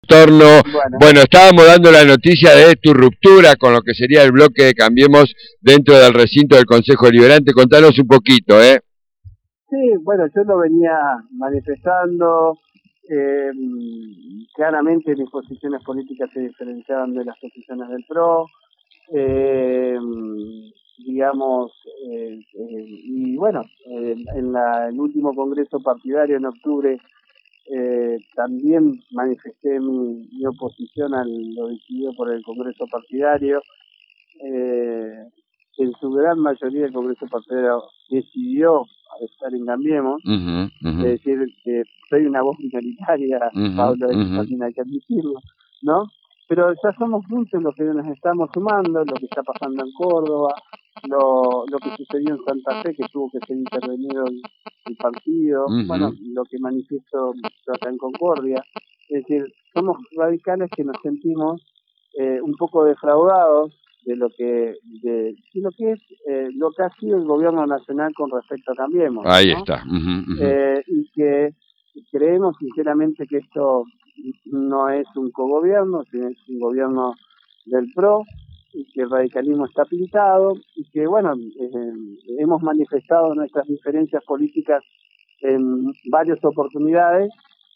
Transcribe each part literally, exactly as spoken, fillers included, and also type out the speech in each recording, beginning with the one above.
torno, Bueno, bueno, estábamos dando la noticia de tu ruptura con lo que sería el bloque de Cambiemos dentro del recinto del Consejo Deliberante. Contanos un poquito, ¿eh? sí, bueno, yo lo venía manifestando, eh, claramente mis posiciones políticas se diferenciaban de las posiciones del P R O, eh, digamos, eh, eh, y bueno, eh, en la, el último congreso partidario en octubre eh, también manifesté mi, mi oposición a lo decidido por el congreso partidario. Eh, en su gran mayoría el congreso partidario decidió estar en Cambiemos, Uh-huh, uh-huh. es decir, que soy una voz minoritaria, Uh-huh, Pablo, eso uh-huh. también hay que admitirlo, ¿no? Pero ya somos muchos los que nos estamos sumando, lo que está pasando en Córdoba, lo, lo que sucedió en Santa Fe, que tuvo que ser intervenido el, el partido, Uh-huh. bueno, lo que manifiesto yo acá en Concordia, es decir, somos radicales que nos sentimos eh, un poco defraudados de lo que de, de lo que es eh, lo que ha sido el gobierno nacional con respecto a Cambiemos, Ahí ¿no? está. Uh-huh, uh-huh. Eh, y que creemos sinceramente que esto no es un cogobierno, sino es un gobierno del P R O, y que el radicalismo está pintado, y que bueno, eh, hemos manifestado nuestras diferencias políticas en varias oportunidades.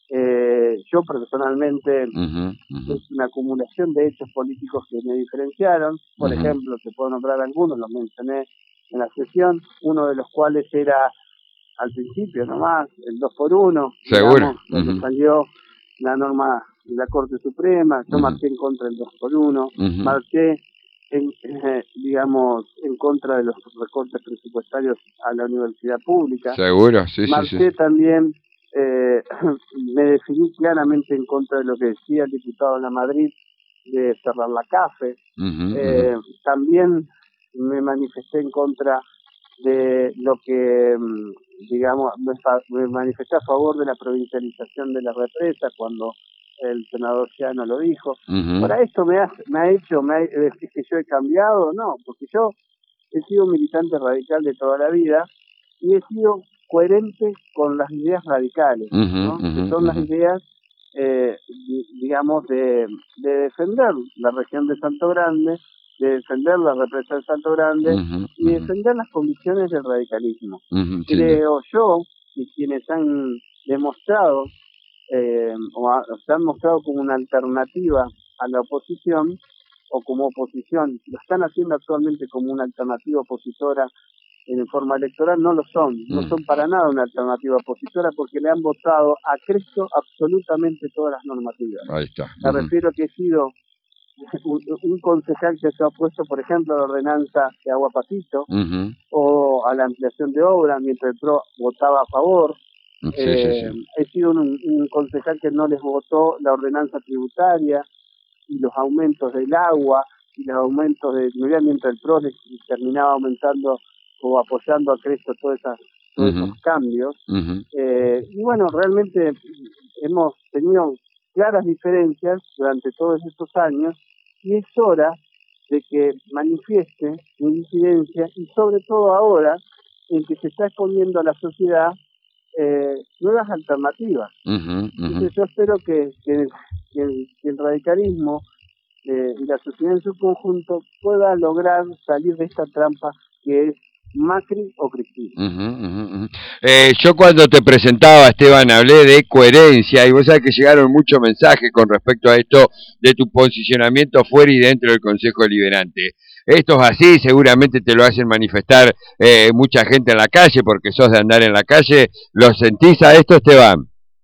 Eh, yo personalmente, Uh-huh, uh-huh. es una acumulación de hechos políticos que me diferenciaron. Por Uh-huh. ejemplo, te puedo nombrar algunos, los mencioné en la sesión, uno de los cuales era al principio nomás, el dos por uno, Seguro. digamos, cuando Uh-huh. salió la norma de la Corte Suprema, yo Uh-huh. marché en contra del dos por uno, Uh-huh. marché en, eh, digamos, en contra de los recortes presupuestarios a la universidad pública. Seguro, sí, marché sí, sí. también, eh, me definí claramente en contra de lo que decía el diputado de la Madrid de cerrar la CAFE. Uh-huh, Eh, uh-huh. también me manifesté en contra de lo que, digamos, me manifesté a favor de la provincialización de las represas cuando el senador Ciano lo dijo. Uh-huh. Ahora, ¿esto me ha, me ha hecho, me ha, es que yo he cambiado? No, porque yo he sido militante radical de toda la vida y he sido coherente con las ideas radicales, ¿no? Uh-huh, Que son uh-huh. las ideas, eh, digamos, de, de defender la región de Salto Grande, de defender la represa de Salto Grande, Uh-huh, y uh-huh. defender las convicciones del radicalismo. Uh-huh, Creo yo, y quienes han demostrado, eh, o, ha, o se han mostrado como una alternativa a la oposición, o como oposición, lo están haciendo actualmente como una alternativa opositora en forma electoral, no lo son, no son para nada una alternativa opositora porque le han votado a Cristo absolutamente todas las normativas. Ahí está. Me Uh-huh. refiero que he sido un, un concejal que se ha opuesto, por ejemplo, a la ordenanza de Agua Patito, Uh-huh. o a la ampliación de obra, mientras el P R O votaba a favor. Sí, eh, sí, sí. He sido un, un concejal que no les votó la ordenanza tributaria y los aumentos del agua y los aumentos de seguridad, mientras el P R O les terminaba aumentando o apoyando a Cristo todas esas, todos Uh-huh. esos cambios. Uh-huh. Eh, y bueno, realmente hemos tenido claras diferencias durante todos estos años y es hora de que manifieste mi disidencia y sobre todo ahora en que se está exponiendo a la sociedad eh, nuevas alternativas. Uh-huh. Uh-huh. Entonces yo espero que, que, que, el, que el radicalismo eh, y la sociedad en su conjunto pueda lograr salir de esta trampa que es Macri o Cristina. Uh-huh, uh-huh. Eh, yo cuando te presentaba, Esteban, hablé de coherencia y vos sabés que llegaron muchos mensajes con respecto a esto de tu posicionamiento fuera y dentro del Consejo Deliberante. Esto es así, seguramente te lo hacen manifestar eh, mucha gente en la calle porque sos de andar en la calle. ¿Lo sentís a esto, Esteban?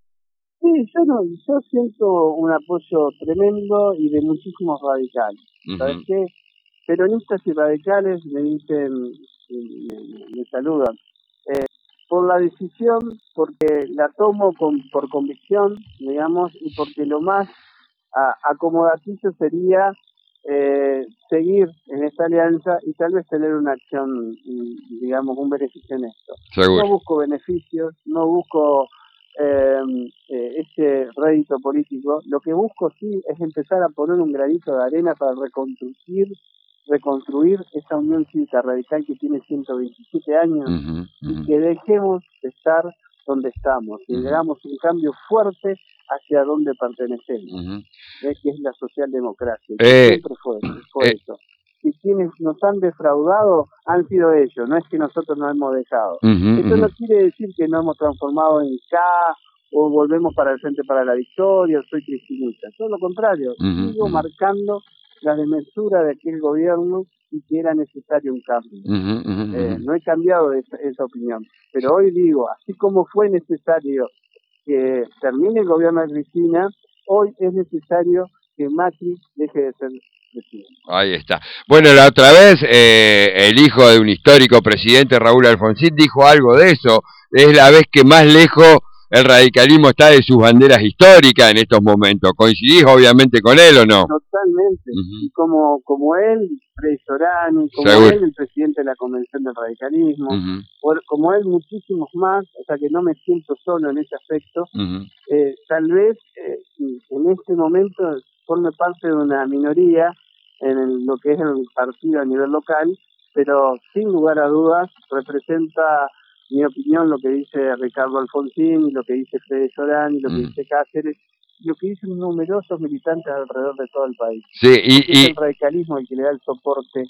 Sí, yo no, yo siento un apoyo tremendo y de muchísimos radicales. Uh-huh. ¿Sabes qué? Peronistas y radicales me dicen, me, me saludan, eh, por la decisión, porque la tomo con, por convicción, digamos, y porque lo más a, acomodaticio sería eh, seguir en esta alianza y tal vez tener una acción, digamos, un beneficio en esto. Seguro. No busco beneficios, no busco eh, eh, ese rédito político. Lo que busco sí es empezar a poner un granito de arena para reconstruir reconstruir esa unión cívica radical que tiene ciento veintisiete años. Uh-huh, uh-huh. Y que dejemos de estar donde estamos, y uh-huh. hagamos un cambio fuerte hacia donde pertenecemos, uh-huh. ¿eh? Que es la socialdemocracia, Eh, siempre fue, fue eh. eso. Y quienes nos han defraudado han sido ellos, no es que nosotros nos hemos dejado. Uh-huh, Esto uh-huh. no quiere decir que nos hemos transformado en K o volvemos para el Frente para la Victoria, o soy cristinista, todo lo contrario, uh-huh, sigo uh-huh. marcando la desmesura de aquel gobierno y que era necesario un cambio. Uh-huh, uh-huh. Eh, no he cambiado esa, esa opinión, pero hoy digo, así como fue necesario que termine el gobierno de Cristina, hoy es necesario que Macri deje de ser presidente. Ahí está. Bueno, la otra vez eh, el hijo de un histórico presidente, Raúl Alfonsín, dijo algo de eso. Es la vez que más lejos el radicalismo está de sus banderas históricas en estos momentos. ¿Coincidís obviamente con él o no? Totalmente. Uh-huh. Y como, como él, Frei Sorani, como Seguro. él, el presidente de la Convención del Radicalismo, uh-huh. por, como él, muchísimos más, o sea que no me siento solo en ese aspecto. Uh-huh. eh, tal vez eh, en este momento forme parte de una minoría en el, lo que es el partido a nivel local, pero sin lugar a dudas representa mi opinión lo que dice Ricardo Alfonsín, y lo que dice Fede Sorani, lo que mm. dice Cáceres, y lo que dicen numerosos militantes alrededor de todo el país. Sí, y, y... es el radicalismo el que le da el soporte,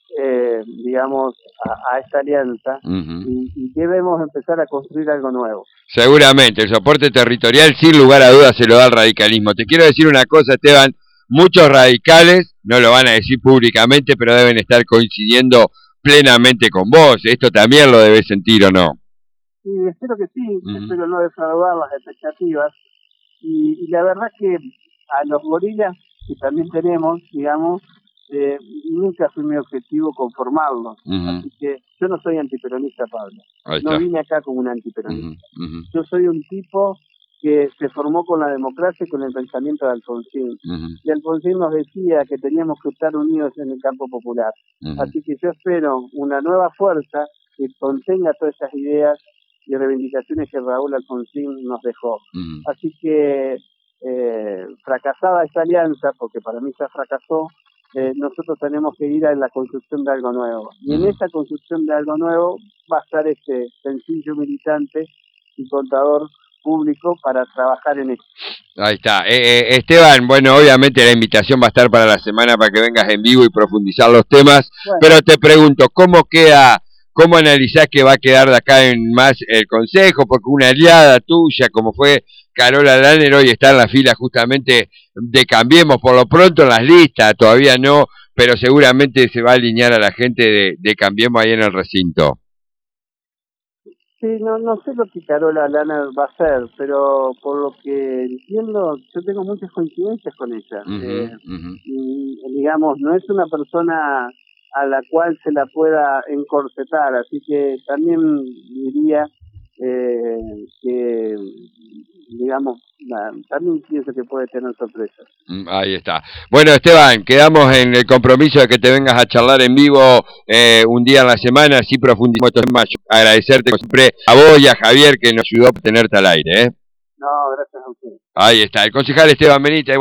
eh, digamos, a, a esta alianza, uh-huh. y, y debemos empezar a construir algo nuevo. Seguramente, el soporte territorial sin lugar a dudas se lo da el radicalismo. Te quiero decir una cosa, Esteban, muchos radicales, no lo van a decir públicamente, pero deben estar coincidiendo plenamente con vos. Esto también lo debes sentir, ¿o no? Sí, espero que sí, uh-huh. espero no defraudar las expectativas, y, y la verdad que a los gorilas que también tenemos, digamos, eh, nunca fue mi objetivo conformarlos, uh-huh. así que yo no soy antiperonista, Pablo, no vine acá como un antiperonista, uh-huh. yo soy un tipo que se formó con la democracia y con el pensamiento de Alfonsín. Uh-huh. Y Alfonsín nos decía que teníamos que estar unidos en el campo popular. Uh-huh. Así que yo espero una nueva fuerza que contenga todas esas ideas y reivindicaciones que Raúl Alfonsín nos dejó. Uh-huh. Así que, eh, fracasada esta alianza, porque para mí ya fracasó, eh, nosotros tenemos que ir a la construcción de algo nuevo. Y uh-huh. en esa construcción de algo nuevo va a estar este sencillo militante y contador público para trabajar en esto. Ahí está. Eh, eh, Esteban, bueno, obviamente la invitación va a estar para la semana para que vengas en vivo y profundizar los temas, bueno. Pero te pregunto, ¿cómo queda, cómo analizás que va a quedar de acá en más el Consejo? Porque una aliada tuya, como fue Carola Lanner, hoy está en la fila justamente de Cambiemos, por lo pronto en las listas, todavía no, pero seguramente se va a alinear a la gente de, de Cambiemos ahí en el recinto. Sí, no, no sé lo que Carola Lanner va a hacer, pero por lo que entiendo, yo tengo muchas coincidencias con ella. Uh-huh, eh, uh-huh. Y, digamos, no es una persona a la cual se la pueda encorsetar, así que también diría eh, que, digamos, también pienso que puede tener sorpresas. Ahí está. Bueno, Esteban, quedamos en el compromiso de que te vengas a charlar en vivo eh, un día a la semana, así profundizamos estos temas. Agradecerte como siempre a vos y a Javier que nos ayudó a tenerte al aire. ¿eh? No, gracias a usted. Ahí está, el concejal Esteban Benítez.